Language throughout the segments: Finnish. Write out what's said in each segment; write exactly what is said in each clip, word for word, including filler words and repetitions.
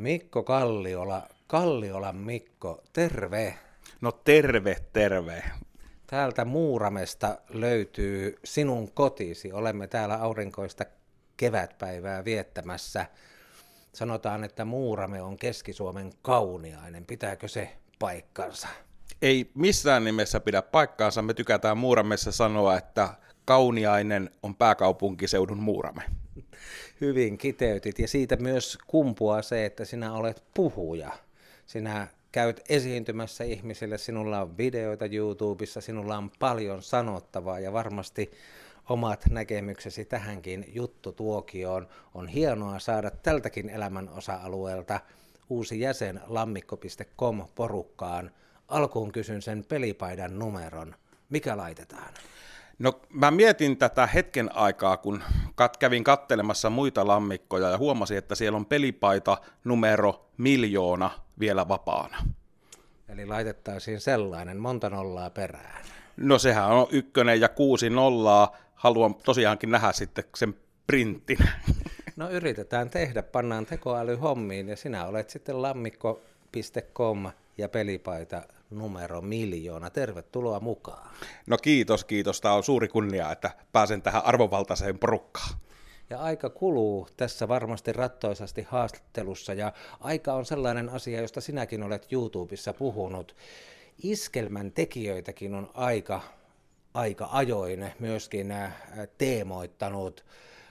Mikko Kalliola, Kalliolan Mikko, terve. No terve, terve. Täältä Muuramesta löytyy sinun kotisi. Olemme täällä aurinkoista kevätpäivää viettämässä. Sanotaan, että Muurame on Keski-Suomen kauniainen. Pitääkö se paikkansa? Ei missään nimessä pidä paikkaansa. Me tykätään Muuramessa sanoa, että kauniainen on pääkaupunkiseudun Muurame. Hyvin kiteytit, ja siitä myös kumpuaa se, että sinä olet puhuja. Sinä käyt esiintymässä ihmisille, sinulla on videoita YouTubessa, sinulla on paljon sanottavaa ja varmasti omat näkemyksesi tähänkin juttutuokioon. On hienoa saada tältäkin elämän osa-alueelta uusi jäsen lammikko piste com porukkaan. Alkuun kysyn sen pelipaidan numeron. Mikä laitetaan? No mä mietin tätä hetken aikaa, kun kat- kävin kattelemassa muita lammikkoja ja huomasin, että siellä on pelipaita numero miljoona vielä vapaana. Eli laitettaisiin sellainen, monta nollaa perään. No sehän on ykkönen ja kuusi nollaa. Haluan tosiaankin nähdä sitten sen printin. No yritetään tehdä, pannaan tekoäly hommiin ja sinä olet sitten lammikko piste com ja pelipaita numero miljoona. Tervetuloa mukaan. No kiitos, kiitos. Tämä on suuri kunnia, että pääsen tähän arvovaltaiseen porukkaan. Ja aika kuluu tässä varmasti rattoisasti haastattelussa ja aika on sellainen asia, josta sinäkin olet YouTubessa puhunut. Iskelmän tekijöitäkin on aika, aika ajoin myöskin teemoittanut.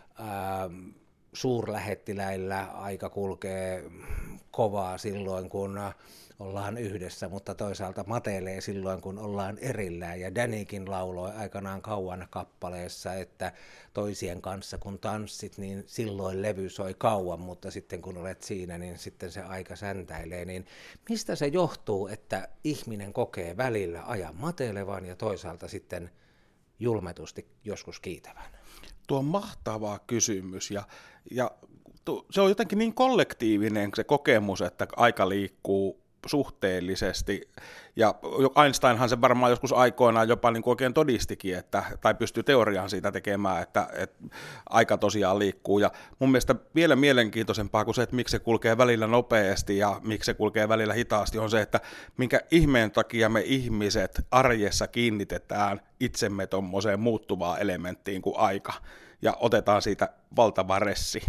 Suurlähettiläillä aika kulkee kovaa silloin, kun ollaan yhdessä, mutta toisaalta matelee silloin, kun ollaan erillään. Ja Danikin lauloi aikanaan kauan kappaleessa, että toisien kanssa kun tanssit, niin silloin levy soi kauan, mutta sitten kun olet siinä, niin sitten se aika säntäilee. Niin mistä se johtuu, että ihminen kokee välillä ajan matelevan ja toisaalta sitten julmetusti joskus kiitävän? Tuo on mahtava kysymys ja, ja se on jotenkin niin kollektiivinen se kokemus, että aika liikkuu suhteellisesti, ja Einsteinhan se varmaan joskus aikoinaan jopa niin kuin oikein todistikin, että, tai pystyy teoriaan siitä tekemään, että, että aika tosiaan liikkuu, ja mun mielestä vielä mielenkiintoisempaa kuin se, että miksi se kulkee välillä nopeasti ja miksi se kulkee välillä hitaasti, on se, että minkä ihmeen takia me ihmiset arjessa kiinnitetään itsemme tuommoiseen muuttuvaan elementtiin kuin aika, ja otetaan siitä valtava ressi.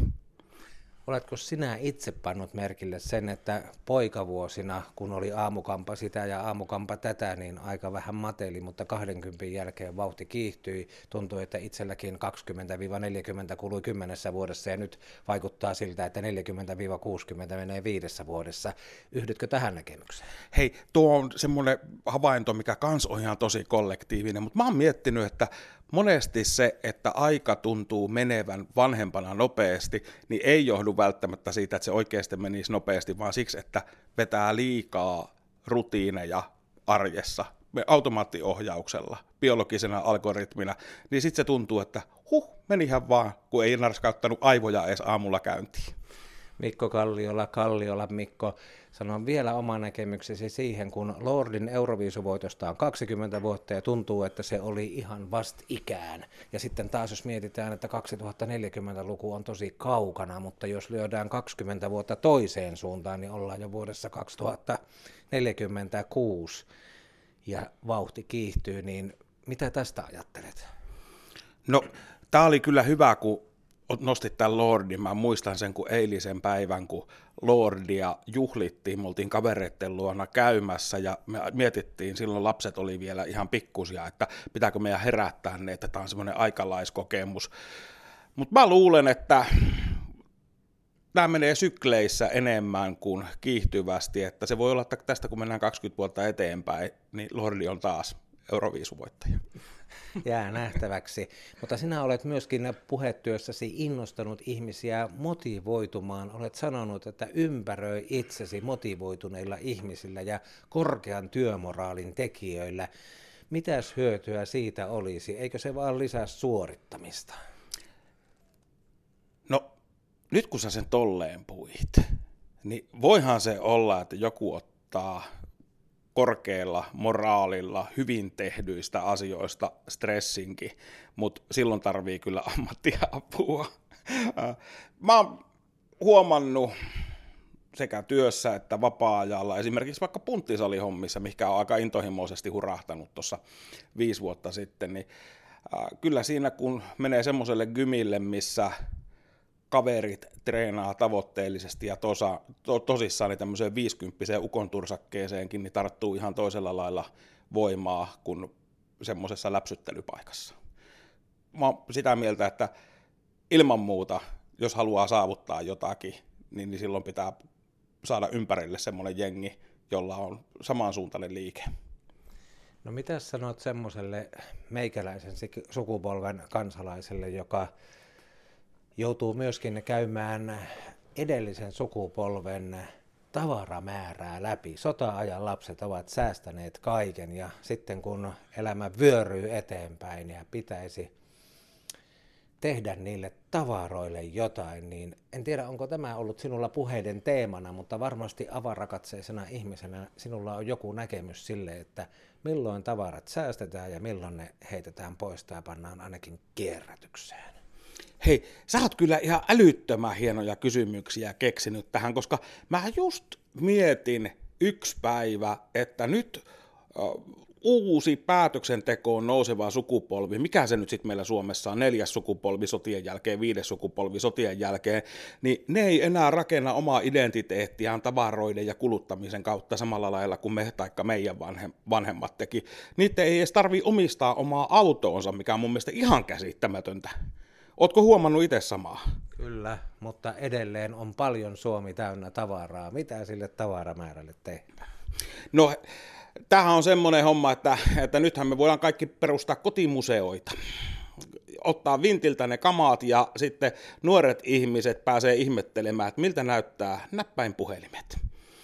Oletko sinä itse pannut merkille sen, että poikavuosina, kun oli aamukampa sitä ja aamukampa tätä, niin aika vähän mateli, mutta kaksikymmentä jälkeen vauhti kiihtyi. Tuntui, että itselläkin kaksikymmentä neljäkymmentä kului kymmenessä vuodessa ja nyt vaikuttaa siltä, että neljäkymmentä kuusikymmentä menee viidessä vuodessa. Yhdytkö tähän näkemykseen? Hei, tuo on semmoinen havainto, mikä kans on ihan tosi kollektiivinen, mutta mä oon miettinyt, että monesti se, että aika tuntuu menevän vanhempana nopeasti, niin ei johdu välttämättä siitä, että se oikeasti menisi nopeasti, vaan siksi, että vetää liikaa rutiineja arjessa, automaattiohjauksella, biologisena algoritmina, niin sitten se tuntuu, että huh, menihän vaan, kun ei narskauttanut aivoja edes aamulla käyntiin. Mikko Kalliola, Kalliola Mikko, sanon vielä oma näkemyksesi siihen, kun Lordin Euroviisuvoitosta on kaksikymmentä vuotta ja tuntuu, että se oli ihan vastikään. Ja sitten taas jos mietitään, että kaksituhattaneljäkymmentäluku on tosi kaukana, mutta jos lyödään kaksikymmentä vuotta toiseen suuntaan, niin ollaan jo vuodessa kaksituhattaneljäkymmentäkuusi ja vauhti kiihtyy, niin mitä tästä ajattelet? No, tämä oli kyllä hyvä, kun nostit tämän Lordin. Mä muistan sen, kun eilisen päivän, kun Lordia juhlittiin, me oltiin kavereitten luona käymässä ja me mietittiin, silloin lapset oli vielä ihan pikkusia, että pitääkö meidän herättää ne, että tämä on semmoinen aikalaiskokemus. Mutta mä luulen, että tämä menee sykleissä enemmän kuin kiihtyvästi, että se voi olla, että tästä kun mennään kaksikymmentä vuotta eteenpäin, niin Lordi on taas Euroviisuvoittaja. Jää nähtäväksi, mutta sinä olet myöskin puhetyössäsi innostanut ihmisiä motivoitumaan. Olet sanonut, että ympäröi itsesi motivoituneilla ihmisillä ja korkean työmoraalin tekijöillä. Mitäs hyötyä siitä olisi? Eikö se vaan lisää suorittamista? No, nyt kun sä sen tolleen puhuit, niin voihan se olla, että joku ottaa korkealla moraalilla hyvin tehdyistä asioista stressinkin, mutta silloin tarvii kyllä ammattiapua. Mä oon huomannut sekä työssä että vapaa-ajalla, esimerkiksi vaikka punttisalihommissa, mikä on aika intohimoisesti hurahtanut tuossa viisi vuotta sitten, niin äh, kyllä siinä kun menee semmoiselle gymille, missä kaverit treenaa tavoitteellisesti ja tosa, to, tosissaan niin tämmöiseen viisikymppiseen ukontursakkeeseenkin, niin tarttuu ihan toisella lailla voimaa kuin semmoisessa läpsyttelypaikassa. Mä oon sitä mieltä, että ilman muuta, jos haluaa saavuttaa jotakin, niin, niin silloin pitää saada ympärille semmoinen jengi, jolla on samansuuntainen liike. No mitä sanot semmoiselle meikäläisen sukupolven kansalaiselle, joka joutuu myöskin käymään edellisen sukupolven tavaramäärää läpi. Sota-ajan lapset ovat säästäneet kaiken ja sitten kun elämä vyöryy eteenpäin ja pitäisi tehdä niille tavaroille jotain, niin en tiedä onko tämä ollut sinulla puheiden teemana, mutta varmasti avarakatseisena ihmisenä sinulla on joku näkemys sille, että milloin tavarat säästetään ja milloin ne heitetään pois tai pannaan ainakin kierrätykseen. Hei, sä oot kyllä ihan älyttömän hienoja kysymyksiä keksinyt tähän, koska mä just mietin yksi päivä, että nyt uh, uusi päätöksentekoon nouseva sukupolvi, mikä se nyt sitten meillä Suomessa on, neljäs sukupolvi sotien jälkeen, viides sukupolvi sotien jälkeen, niin ne ei enää rakenna omaa identiteettiään tavaroiden ja kuluttamisen kautta samalla lailla kuin me taikka meidän vanhemmat teki. Niitä ei edes tarvitse omistaa omaa autoonsa, mikä on mun mielestä ihan käsittämätöntä. Ootko huomannut itse samaa? Kyllä, mutta edelleen on paljon Suomi täynnä tavaraa. Mitä sille tavaramäärälle tehdään? No, tämähän on semmoinen homma, että, että nythän me voidaan kaikki perustaa kotimuseoita. Ottaa vintiltä ne kamaat ja sitten nuoret ihmiset pääsee ihmettelemään, että miltä näyttää näppäinpuhelimet.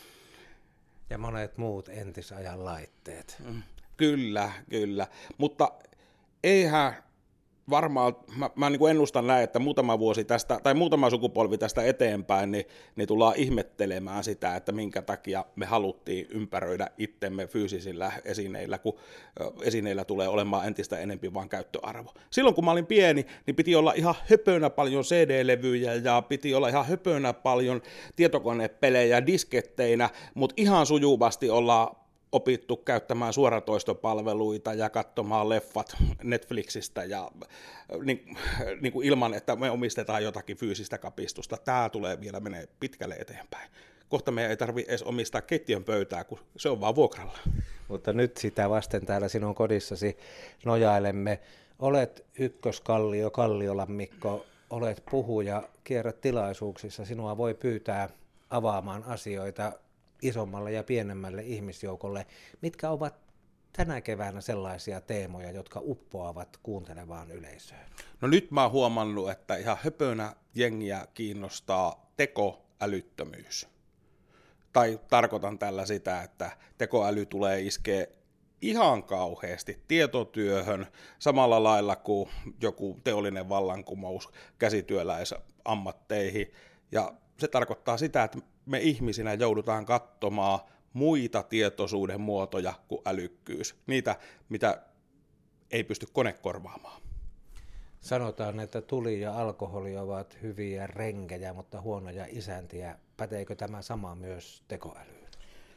Ja monet muut entisajan laitteet. Kyllä, kyllä. Mutta eihän varmaan, mä, mä niin kuin ennustan näin, että muutama vuosi tästä, tai muutama sukupolvi tästä eteenpäin, niin, niin tullaan ihmettelemään sitä, että minkä takia me haluttiin ympäröidä itsemme fyysisillä esineillä, kun esineillä tulee olemaan entistä enemmän vaan käyttöarvo. Silloin kun mä olin pieni, niin piti olla ihan höpönä paljon C D-levyjä ja piti olla ihan höpönä paljon tietokonepelejä disketteinä, mutta ihan sujuvasti ollaan opittu käyttämään suoratoistopalveluita ja katsomaan leffat Netflixistä ja niin, niin kuin ilman, että me omistetaan jotakin fyysistä kapistusta. Tämä tulee vielä menee pitkälle eteenpäin. Kohta meidän ei tarvitse edes omistaa keittiön pöytää, kun se on vaan vuokralla. Mutta nyt sitä vasten täällä sinun kodissasi nojailemme. Olet ykköskallio, Kalliolan Mikko, olet puhuja, kierrät tilaisuuksissa. Sinua voi pyytää avaamaan asioita isommalle ja pienemmälle ihmisjoukolle. Mitkä ovat tänä keväänä sellaisia teemoja, jotka uppoavat kuuntelevaan yleisöön? No nyt mä oon huomannut, että ihan höpönä jengiä kiinnostaa tekoälyttömyys. Tai tarkoitan tällä sitä, että tekoäly tulee iskeä ihan kauheasti tietotyöhön samalla lailla kuin joku teollinen vallankumous käsityöläisammatteihin. Ja se tarkoittaa sitä, että me ihmisinä joudutaan katsomaan muita tietoisuuden muotoja kuin älykkyys. Niitä, mitä ei pysty kone korvaamaan. Sanotaan, että tuli ja alkoholi ovat hyviä renkejä, mutta huonoja isäntiä. Päteekö tämä sama myös tekoälyyn?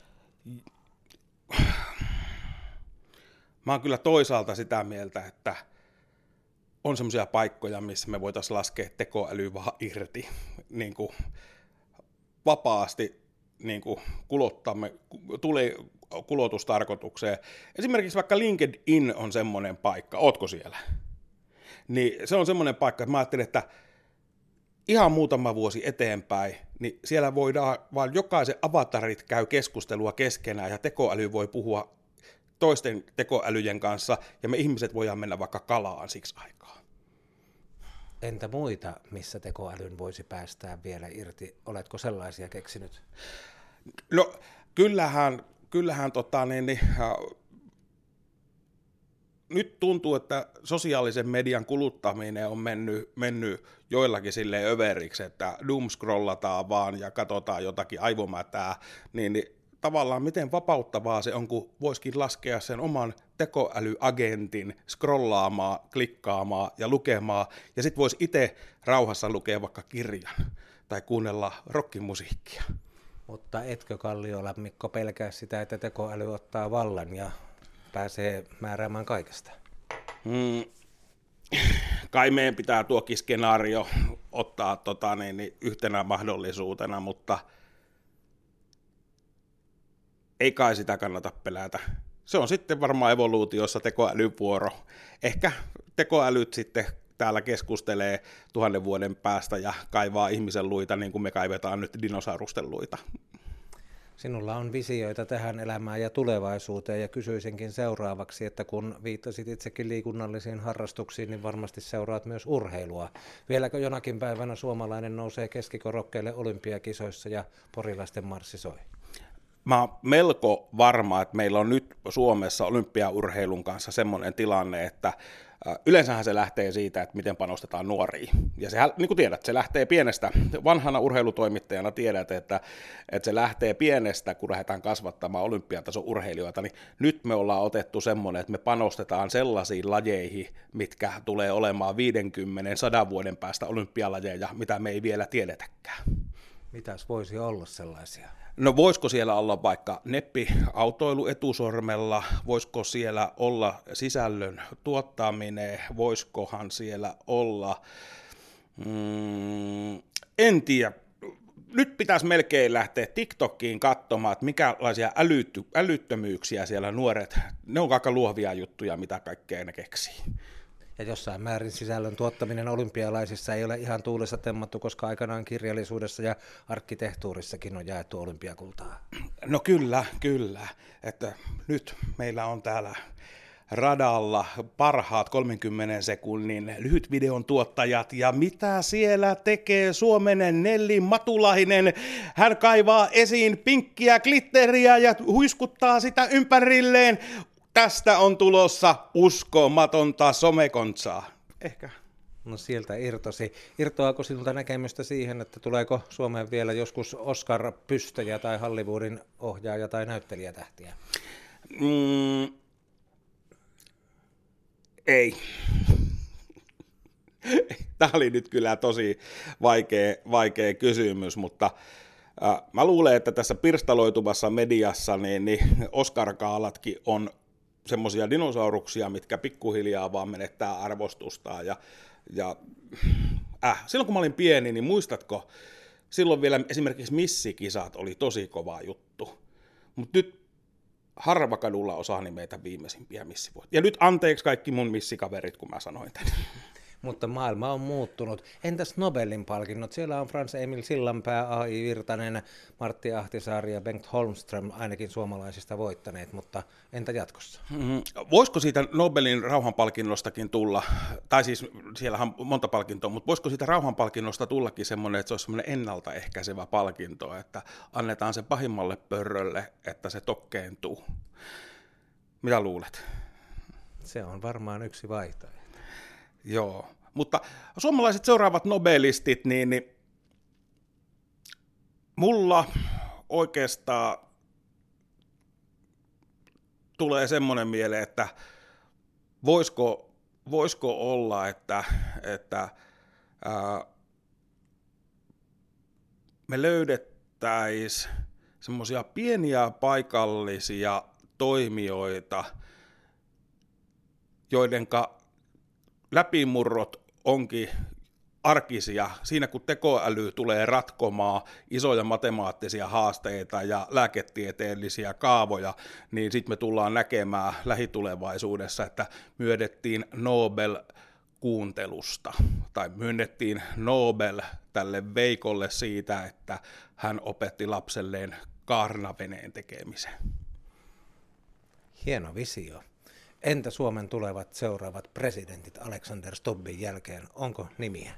Mä oon kyllä toisaalta sitä mieltä, että on semmoisia paikkoja, missä me voitaisiin laskea tekoäly vaan irti niin kuin vapaasti niin kuin kulottamme, tuli kulotustarkoitukseen. Esimerkiksi vaikka LinkedIn on semmoinen paikka, ootko siellä? Niin se on semmoinen paikka, että mä ajattelin, että ihan muutama vuosi eteenpäin, niin siellä voidaan, vaan jokaisen avatarit käy keskustelua keskenään ja tekoäly voi puhua toisten tekoälyjen kanssa ja me ihmiset voidaan mennä vaikka kalaan siksi aikaa. Entä muita, missä tekoälyn voisi päästää vielä irti? Oletko sellaisia keksinyt? No kyllähän, kyllähän tota, niin, niin, äh, nyt tuntuu, että sosiaalisen median kuluttaminen on mennyt, mennyt joillakin silleen överiksi, että doomscrollataan vaan ja katsotaan jotakin aivomätää, niin, niin tavallaan miten vapauttavaa se on, kun voisikin laskea sen oman tekoälyagentin scrollaamaan, klikkaamaan ja lukemaan, ja sitten voisi itse rauhassa lukea vaikka kirjan tai kuunnella rockimusiikkia. Mutta etkö Kalliola Mikko pelkää sitä, että tekoäly ottaa vallan ja pääsee määräämään kaikesta? Mm. Kai meidän pitää tuokin skenaario ottaa tota, niin, niin, yhtenä mahdollisuutena, mutta ei kai sitä kannata pelätä. Se on sitten varmaan evoluutiossa tekoälyvuoro. Ehkä tekoälyt sitten täällä keskustelee tuhannen vuoden päästä ja kaivaa ihmisen luita niin kuin me kaivetaan nyt dinosaurusten luita. Sinulla on visioita tähän elämään ja tulevaisuuteen ja kysyisinkin seuraavaksi, että kun viittasit itsekin liikunnallisiin harrastuksiin, niin varmasti seuraat myös urheilua. Vieläkö jonakin päivänä suomalainen nousee keskikorokkeelle olympiakisoissa ja porilaisten marssi soi? Mä oon melko varma, että meillä on nyt Suomessa olympiaurheilun kanssa semmoinen tilanne, että yleensähän se lähtee siitä, että miten panostetaan nuoriin. Ja sehän, niin kuin tiedät, se lähtee pienestä. Vanhana urheilutoimittajana tiedät, että, että se lähtee pienestä, kun lähdetään kasvattamaan olympiatason urheilijoita. Niin nyt me ollaan otettu semmoinen, että me panostetaan sellaisiin lajeihin, mitkä tulee olemaan viisikymmentä sadan vuoden päästä olympialajeja, mitä me ei vielä tiedetäkään. Mitäs voisi olla sellaisia? No voisiko siellä olla vaikka neppiautoilu etusormella, voisiko siellä olla sisällön tuottaminen, voisikohan siellä olla, mm, en tiedä, nyt pitäisi melkein lähteä TikTokiin katsomaan, että mikälaisia älytty, älyttömyyksiä siellä nuoret, ne on aika luovia juttuja, mitä kaikkea ne keksii. Ja jossain määrin sisällön tuottaminen olympialaisissa ei ole ihan tuulessa temmattu, koska aikanaan kirjallisuudessa ja arkkitehtuurissakin on jaettu olympiakultaa. No kyllä, kyllä. Että nyt meillä on täällä radalla parhaat kolmenkymmenen sekunnin lyhytvideon tuottajat, ja mitä siellä tekee Suomen Nelli Matulainen? Hän kaivaa esiin pinkkiä glitteriä ja huiskuttaa sitä ympärilleen. Tästä on tulossa uskomatonta somekontsaa. Ehkä. No sieltä irtosi. Irtoako sinulta näkemystä siihen, että tuleeko Suomeen vielä joskus Oscar-pystäjä tai Hollywoodin ohjaaja tai näyttelijätähtiä? Mm, ei. Tämä oli nyt kyllä tosi vaikea, vaikea kysymys, mutta äh, mä luulen, että tässä pirstaloituvassa mediassa niin, niin Oscar-gaalatkin on semmoisia dinosauruksia, mitkä pikkuhiljaa vaan menettää arvostustaan. Ja, ja, äh, silloin kun mä olin pieni, niin muistatko, silloin vielä esimerkiksi missikisat oli tosi kova juttu. Mutta nyt harva kadulla osaa nimetä viimeisimpiä missivuotia. Ja nyt anteeksi kaikki mun missikaverit, kun mä sanoin tämän. Mutta maailma on muuttunut. Entäs Nobelin palkinnot? Siellä on Frans Emil Sillanpää, A I Virtanen, Martti Ahtisaari ja Bengt Holmström ainakin suomalaisista voittaneet, mutta entä jatkossa? Mm, voisiko siitä Nobelin rauhanpalkinnostakin tulla, tai siis siellähän on monta palkintoa, mutta voisiko siitä rauhanpalkinnosta tullakin semmoinen, että se olisi semmoinen ennaltaehkäisevä palkinto, että annetaan se pahimmalle pörrölle, että se tokkeentuu. Mitä luulet? Se on varmaan yksi vaihtoehto. Joo, mutta suomalaiset seuraavat nobelistit, niin, niin mulla oikeastaan tulee semmoinen mieleen, että voisiko, voisiko olla, että, että ää, me löydettäisiin semmoisia pieniä paikallisia toimijoita, joidenka läpimurrot onkin arkisia. Siinä kun tekoäly tulee ratkomaan isoja matemaattisia haasteita ja lääketieteellisiä kaavoja, niin sitten me tullaan näkemään lähitulevaisuudessa, että myönnettiin Nobel kuuntelusta tai myönnettiin Nobel tälle Veikolle siitä, että hän opetti lapselleen kaarnaveneen tekemisen. Hieno visio. Entä Suomen tulevat seuraavat presidentit Alexander Stubbin jälkeen? Onko nimiä?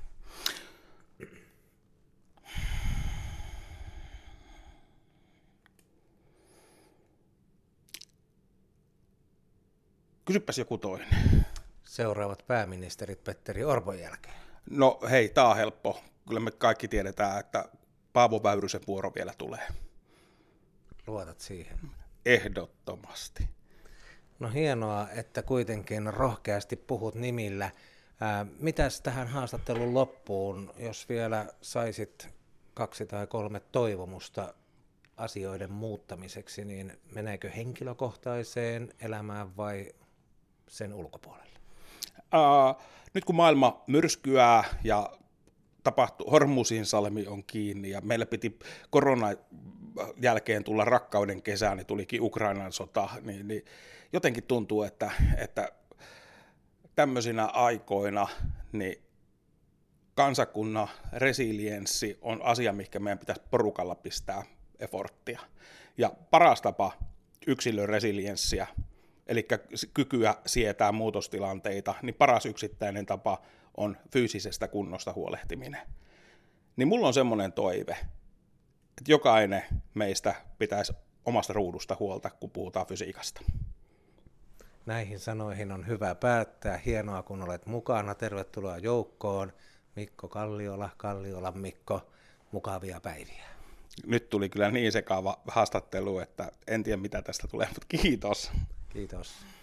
Kysypäs joku toinen. Seuraavat pääministerit Petteri Orpon jälkeen. No hei, tää on helppo. Kyllä me kaikki tiedetään, että Paavo Väyrysen vuoro vielä tulee. Luotat siihen? Ehdottomasti. No hienoa, että kuitenkin rohkeasti puhut nimillä. Ää, mitäs tähän haastattelun loppuun, jos vielä saisit kaksi tai kolme toivomusta asioiden muuttamiseksi, niin meneekö henkilökohtaiseen elämään vai sen ulkopuolelle? Uh, nyt kun maailma myrskyää ja tapahtuu, Hormuzin salmi on kiinni ja meillä piti koronan jälkeen tulla rakkauden kesä, niin tulikin Ukrainan sota, niin, niin jotenkin tuntuu, että, että tämmöisinä aikoina niin kansakunnan resilienssi on asia, mikä meidän pitäisi porukalla pistää efforttia. Ja paras tapa yksilön resilienssiä, eli kykyä sietää muutostilanteita, niin paras yksittäinen tapa on fyysisestä kunnosta huolehtiminen. Niin mulla on semmoinen toive, että jokainen meistä pitäisi omasta ruudusta huolta, kun puhutaan fysiikasta. Näihin sanoihin on hyvä päättää. Hienoa, kun olet mukana. Tervetuloa joukkoon. Mikko Kalliola, Kalliolan Mikko, mukavia päiviä. Nyt tuli kyllä niin sekaava haastattelu, että en tiedä mitä tästä tulee, mutta kiitos. Kiitos.